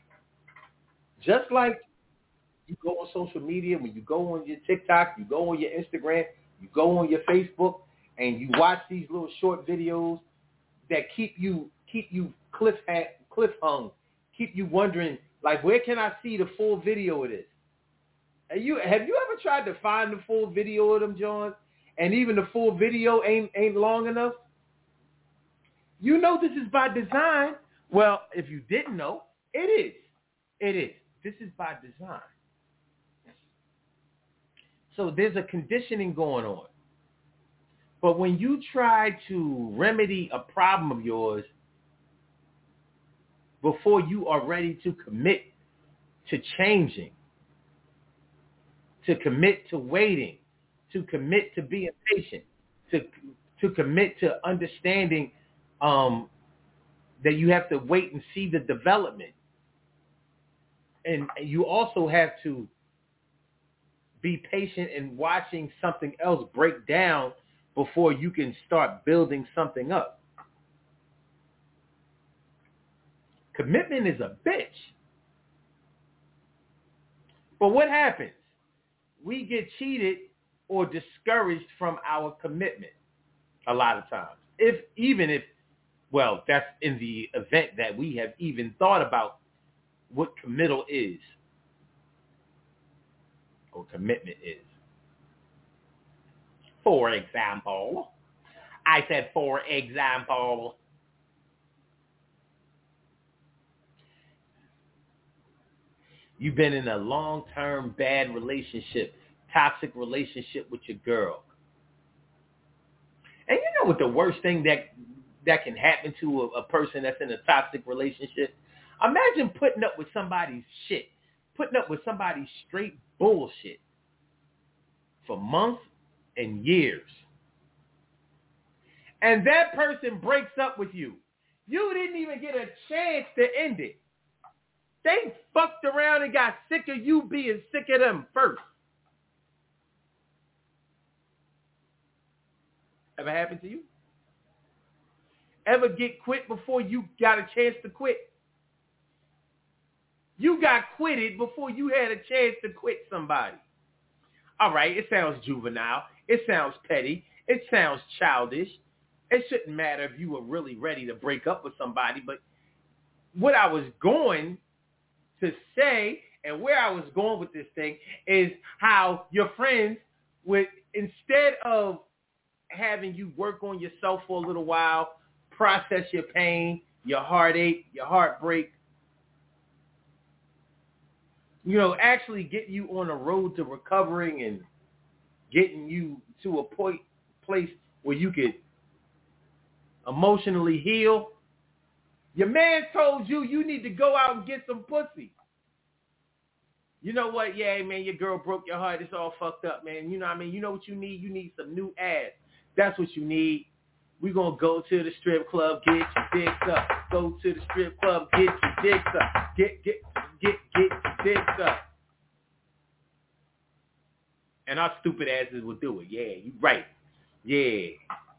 you go on social media, when you go on your TikTok, you go on your Instagram, you go on your Facebook, and you watch these little short videos that keep you cliff hung, keep you wondering, like, where can I see the full video of this? Have you ever tried to find the full video of them, John? And even the full video ain't long enough? You know this is by design. Well, if you didn't know, it is. It is. This is by design. So there's a conditioning going on. But when you try to remedy a problem of yours before you are ready to commit to changing, to commit to waiting, to commit to being patient, to commit to understanding that you have to wait and see the development. And you also have to be patient in watching something else break down before you can start building something up. Commitment is a bitch. But what happens? We get cheated or discouraged from our commitment a lot of times. Well, that's in the event that we have even thought about what committal is or commitment is. For example, I said for example, you've been in a long-term bad relationship, toxic relationship with your girl. And you know what the worst thing that can happen to a person that's in a toxic relationship? Imagine putting up with somebody's shit, putting up with somebody's straight bullshit for months and years. And that person breaks up with you. You didn't even get a chance to end it. They fucked around and got sick of you being sick of them first. Ever happened to you? Ever get quit before you got a chance to quit? You got quitted before you had a chance to quit somebody. All right, it sounds juvenile. It sounds petty. It sounds childish. It shouldn't matter if you were really ready to break up with somebody, but what I was going to say and where I was going with this thing is how your friends would, instead of having you work on yourself for a little while, process your pain, your heartache, your heartbreak, actually get you on a road to recovering and getting you to a place where you could emotionally heal. Your man told you need to go out and get some pussy. You know what? Yeah, man, your girl broke your heart. It's all fucked up, man. You know what I mean? You know what you need? You need some new ass. That's what you need. We're going to go to the strip club, get your dicks up. Go to the strip club, get your dicks up. Get your dicks up. And our stupid asses will do it. Yeah, you right. Yeah.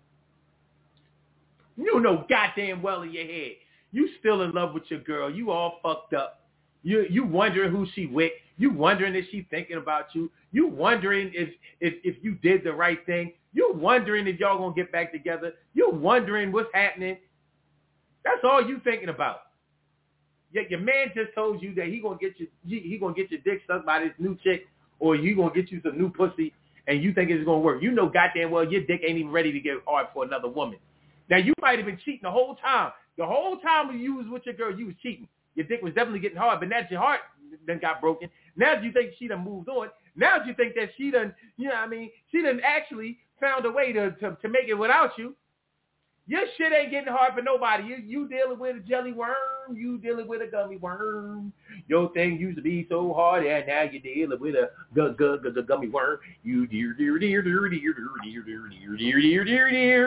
You know goddamn well in your head. You still in love with your girl. You all fucked up. You wondering who she with. You wondering if she thinking about you. You wondering if you did the right thing. You wondering if y'all gonna get back together. You wondering what's happening. That's all you thinking about. Yet your man just told you that he gonna get your dick sucked by this new chick, or you gonna get you some new pussy, and you think it's gonna work. You know goddamn well your dick ain't even ready to get hard for another woman. Now you might have been cheating the whole time. The whole time when you was with your girl, you was cheating. Your dick was definitely getting hard, but now your heart then got broken. Now you think she done moved on. Now you think that she done, she done actually found a way to make it without you. Your shit ain't getting hard for nobody. You dealing with a jelly worm. You dealing with a gummy worm. Your thing used to be so hard, and now you're dealing with a gummy worm. You dear dear dear dear dear dear dear dear dear dear dear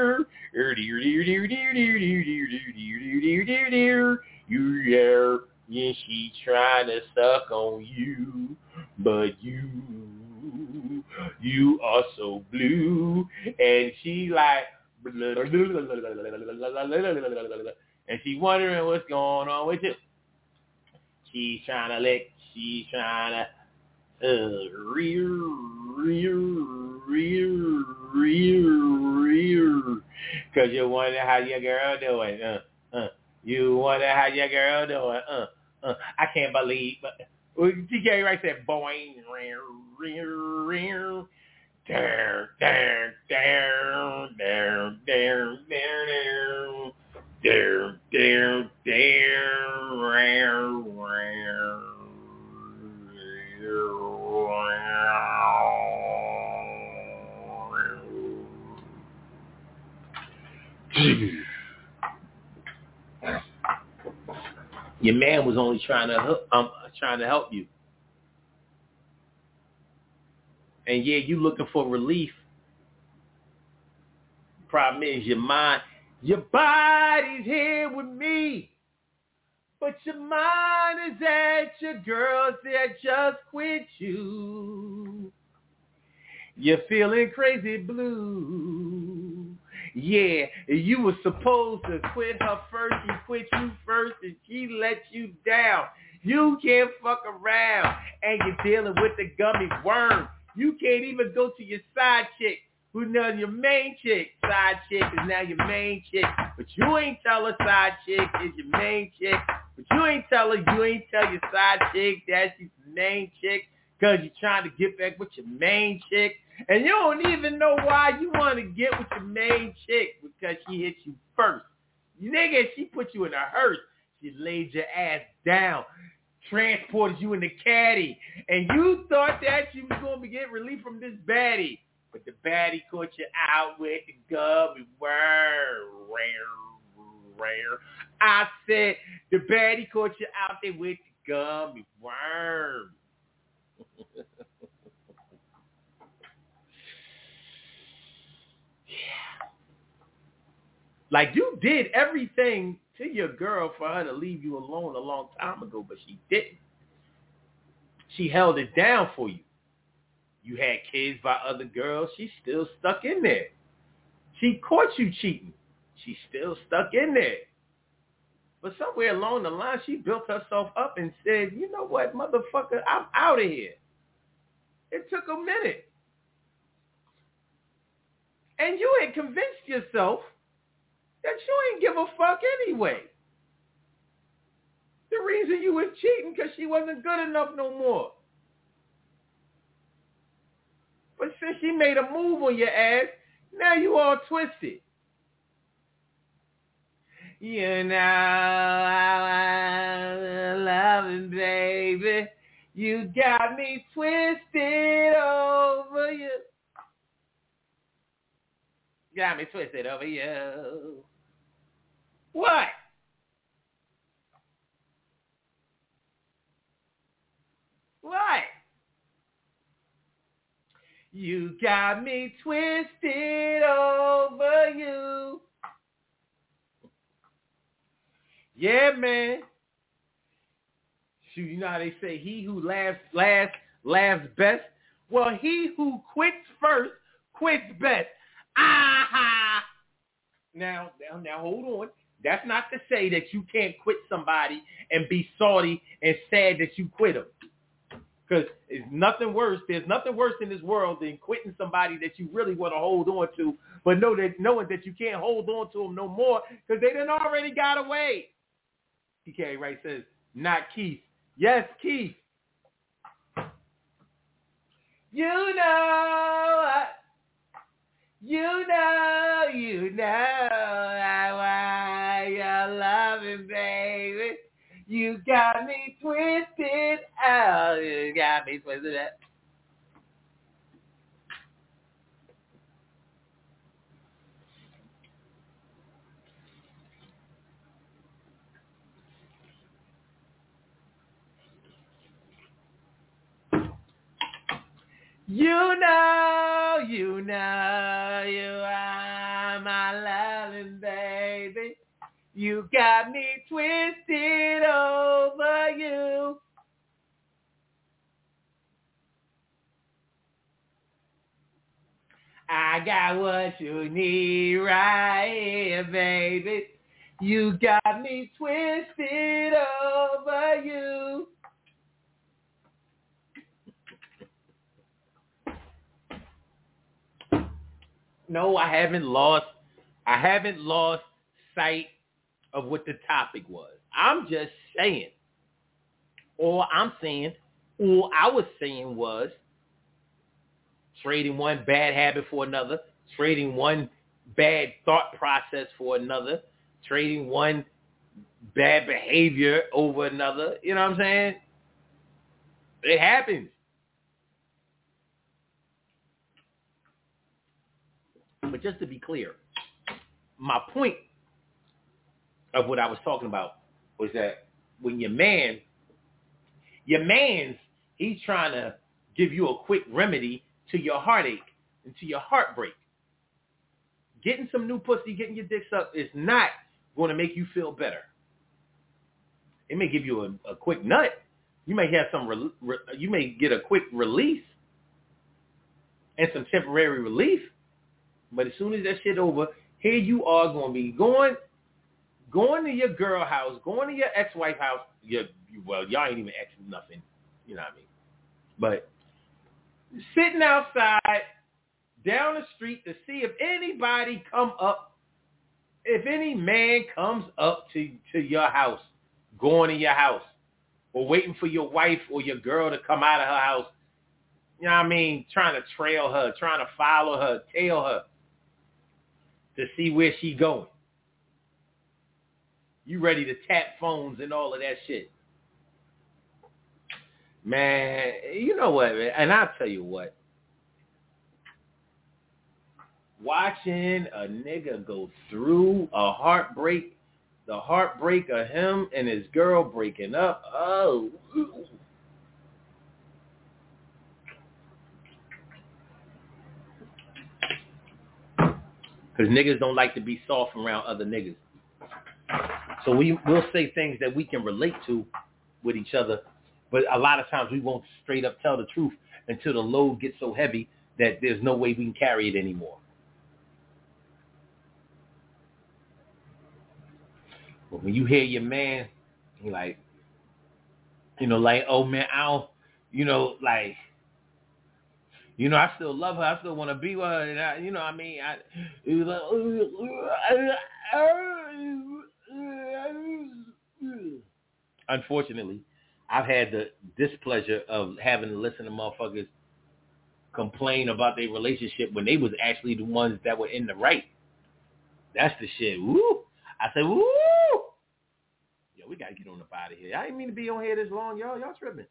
dear dear. You there? Yeah, she trying to suck on you, but you are so blue, and she like. And she wondering what's going on with you. She's trying to lick. She's trying to because you wonder how your girl doing. You wonder how your girl doing. I can't believe, but TK right there, boing, down, down, down, down, down, down, down, down, down, Your man was only trying to help you. And yeah, you looking for relief. Problem is your mind Your body's here with me, but your mind is at your girls that just quit you. You're feeling crazy blue. Yeah, you were supposed to quit her first. She quit you first and she let you down. You can't fuck around and you're dealing with the gummy worm. You can't even go to your side chick, who now your main chick. Side chick is now your main chick. But you ain't tell her side chick is your main chick. But you ain't tell your side chick that she's the main chick, because you're trying to get back with your main chick. And you don't even know why you want to get with your main chick, because she hit you first. Nigga, she put you in a hearse. She laid your ass down, transported you in the caddy, and you thought that you was going to get relief from this baddie. But the baddie caught you out with the gummy worm. I said the baddie caught you out there with the gummy worm. Like, you did everything to your girl for her to leave you alone a long time ago, but she didn't. She held it down for you. You had kids by other girls. She's still stuck in there. She caught you cheating. She's still stuck in there. But somewhere along the line, she built herself up and said, you know what, motherfucker, I'm out of here. It took a minute. And you had convinced yourself that you ain't give a fuck anyway. The reason you was cheating because she wasn't good enough no more. But since she made a move on your ass, now you all twisted. You know I'm loving, baby. You got me twisted over you. Got me twisted over you. What? What? You got me twisted over you. Yeah, man. Shoot, you know how they say, he who laughs best? Well, he who quits first quits best. Aha! Now, hold on. That's not to say that you can't quit somebody and be salty and sad that you quit them. Because there's nothing worse in this world than quitting somebody that you really want to hold on to, but knowing that you can't hold on to them no more because they done already got away. PK Wright says, not Keith. Yes, Keith. You know why you're loving, baby. You got me twisted out. You got me twisted out. You know you are my loving baby. You got me twisted over you. I got what you need right here, baby. You got me twisted over you. No, I haven't lost sight of what the topic was. I'm just saying. All I was saying was trading one bad habit for another, trading one bad thought process for another, trading one bad behavior over another. You know what I'm saying? It happens. But just to be clear, my point of what I was talking about was that when your man's, he's trying to give you a quick remedy to your heartache and to your heartbreak. getting some new pussy, getting your dick sucked is not going to make you feel better. It may give you a quick nut. You may have some, you may get a quick release and some temporary relief. But as soon as that shit over, here you are going to be going to your girl house, going to your ex-wife house. Well, y'all ain't even ex nothing. You know what I mean? But sitting outside down the street to see if anybody come up, if any man comes up to your house, going to your house, or waiting for your wife or your girl to come out of her house. You know what I mean? Trying to trail her, trying to follow her, tail her to see where she going. You ready to tap phones and all of that shit. Man, you know what, man? And I'll tell you what. Watching a nigga go through a heartbreak, the heartbreak of him and his girl breaking up. Oh. Because niggas don't like to be soft around other niggas. So we'll say things that we can relate to with each other, but a lot of times we won't straight up tell the truth until the load gets so heavy that there's no way we can carry it anymore. But when you hear your man, like, you know, like, oh man, I don't, you know, like, you know, I still love her. I still want to be with her. And I, you know what I mean? It was like, unfortunately, I've had the displeasure of having to listen to motherfuckers complain about their relationship when they was actually the ones that were in the right. That's the shit. Woo! I said, woo! Yo, we got to get on up out of here. I didn't mean to be on here this long, y'all. Y'all tripping.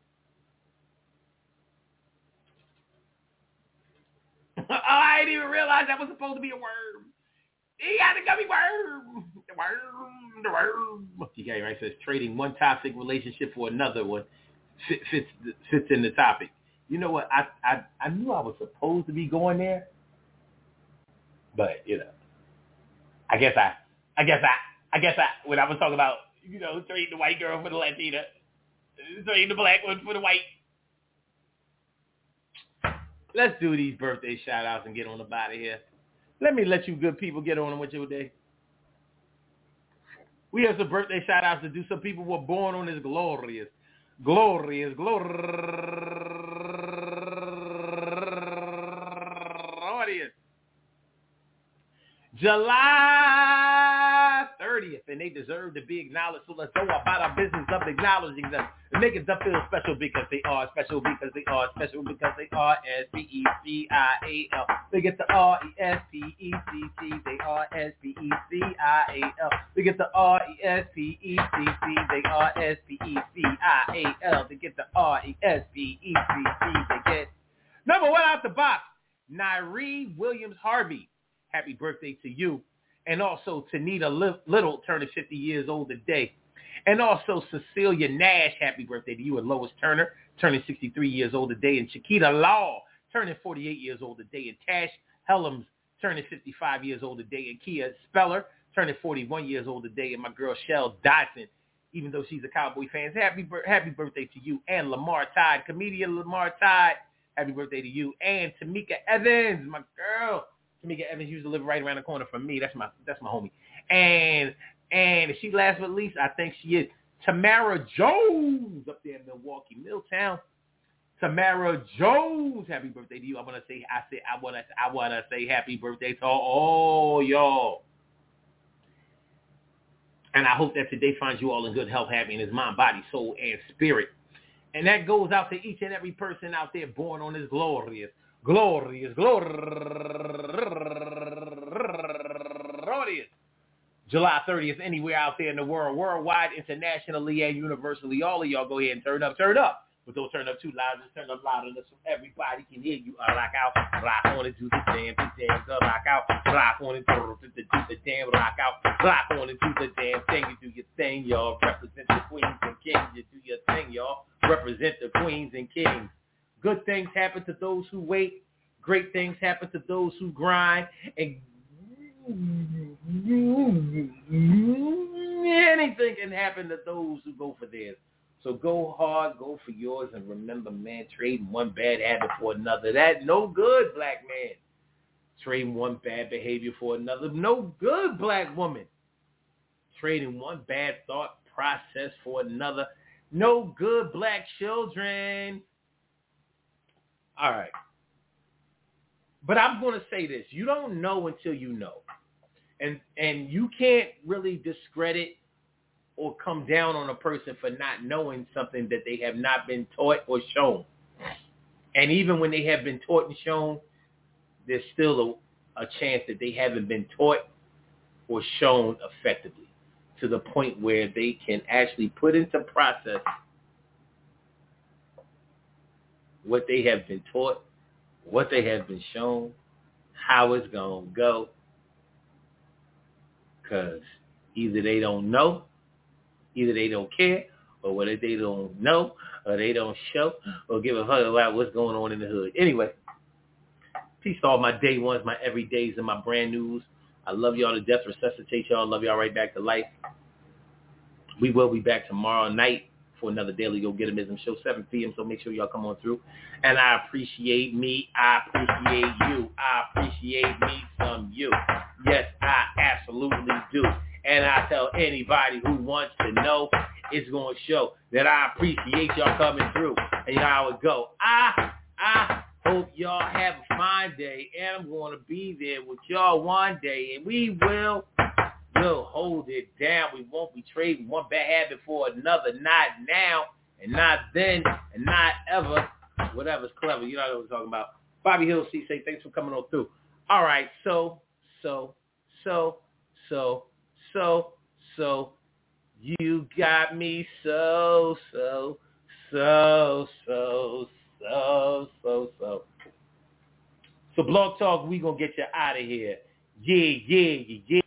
Oh, I didn't even realize that was supposed to be a worm. He got the gummy worm. The worm. Okay, right. Says trading one toxic relationship for another one fits in the topic. You know what? I knew I was supposed to be going there, but you know, I guess when I was talking about, you know, trading the white girl for the Latina, trading the black one for the white. Let's do these birthday shout-outs and get on up out of here. Let me let you good people get on with your day. We have some birthday shout-outs to do. Some people were born on this glorious July 30th, and they deserve to be acknowledged. So let's go about our business of acknowledging them and making them feel special because they are special because they are special because they are S-P-E-C-I-A-L. They get the R-E-S-P-E-C-C. They are S-P-E-C-I-A-L. They get the R-E-S-P-E-C-C. They are S-P-E-C-I-A-L. They get the R-E-S-P-E-C-C. They get number one out the box, Nyree Williams Harvey. Happy birthday to you. And also Tanita Little turning 50 years old today. And also Cecilia Nash, happy birthday to you. And Lois Turner turning 63 years old today. And Chiquita Law turning 48 years old today. And Tash Helms turning 55 years old today. And Kia Speller turning 41 years old today. And my girl Shell Dotson, even though she's a Cowboy fan, happy birthday to you. And Lamar Todd, comedian Lamar Todd, happy birthday to you. And Tamika Evans, my girl. Tamika Evans used to live right around the corner from me. That's my homie. And if she last but least, I think she is Tamara Jones up there in Milwaukee, Milltown. Tamara Jones, happy birthday to you. I wanna say happy birthday to all y'all. And I hope that today finds you all in good health, happiness, mind, body, soul, and spirit. And that goes out to each and every person out there born on this glorious July 30th, anywhere out there in the world, worldwide, internationally, and universally. All of y'all go ahead and turn up. But don't turn up too loud. Just turn up loud enough so everybody can hear you. Rock out, rock on and do the damn, rock out, rock on and do the damn, rock out, rock on and do the damn thing. You do your thing, y'all. Represent the queens and kings. You do your thing, y'all. Represent the queens and kings. Good things happen to those who wait. Great things happen to those who grind. And Anything can happen to those who go for theirs. So go hard, go for yours, and remember, man, trading one bad habit for another. That no good, black man. Trading one bad behavior for another. No good, black woman. Trading one bad thought process for another. No good, black children. All right. But I'm going to say this. You don't know until you know. And you can't really discredit or come down on a person for not knowing something that they have not been taught or shown. And even when they have been taught and shown, there's still a chance that they haven't been taught or shown effectively to the point where they can actually put into process what they have been taught, what they have been shown, how it's going to go. Because either they don't know, either they don't care, or whether they don't know, or they don't show, or give a fuck about what's going on in the hood. Anyway, peace to all my day ones, my everydays, and my brand news. I love y'all to death, resuscitate y'all, love y'all right back to life. We will be back tomorrow night for another Daily Go Getimism show, 7 p.m., so make sure y'all come on through. And I appreciate me. I appreciate you. I appreciate me some you. Yes, I absolutely do. And I tell anybody who wants to know, it's going to show that I appreciate y'all coming through. And you know how it go. I hope y'all have a fine day, and I'm going to be there with y'all one day, and we'll hold it down. We won't be trading one bad habit for another, not now, and not then, and not ever. Whatever's clever, you know what I'm talking about. Bobby Hill, C-Say, thanks for coming on through. All right, so, you got me so. So Blog Talk, we gonna get you out of here. Yeah.